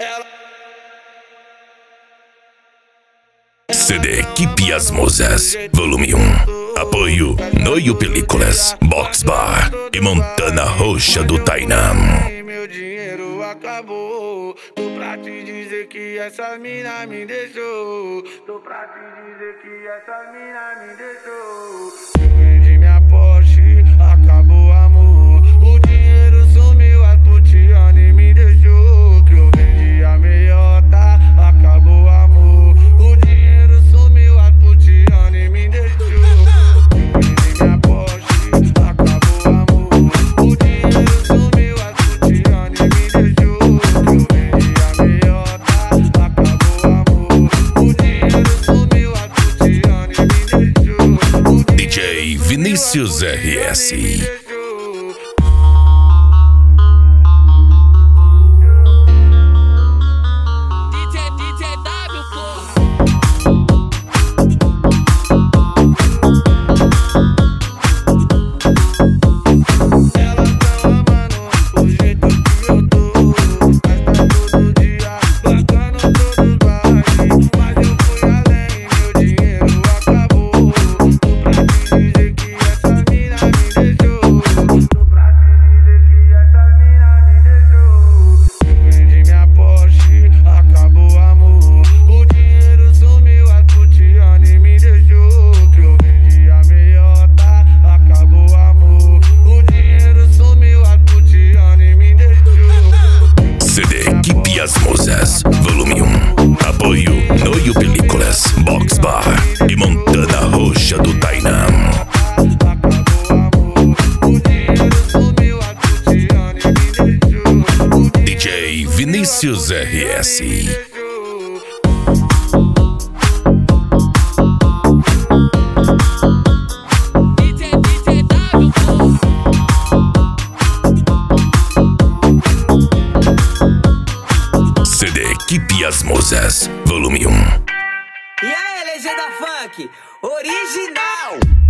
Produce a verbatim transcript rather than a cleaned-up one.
C D Equipe As Musas, volume um. Apoio Noio Películas, Box Bar e Montana Roxa do Tainam. Meu dinheiro acabou. Tô pra te dizer que essa mina me deixou. Tô pra te dizer que essa mina me deixou. Eu vendi minha Porsche, acabou o amor. O dinheiro sumiu, a putiane me deixou. Que eu vendi a meiota, acabou o amor. O dinheiro sumiu, a putiane me deixou. Eu vendi minha Porsche, acabou o amor. O dinheiro sumiu, a putiane me deixou. Que eu vendi a meiota, acabou o amor. O dinheiro sumiu, a putiane me deixou. D J Vinícius R S. As Musas, volume um. Apoio Noio Películas, Box Bar e Montana Roxa do Tainam. D J Vinícius R S. C D Equipe As Musas, volume um. E aí, legenda funk, original!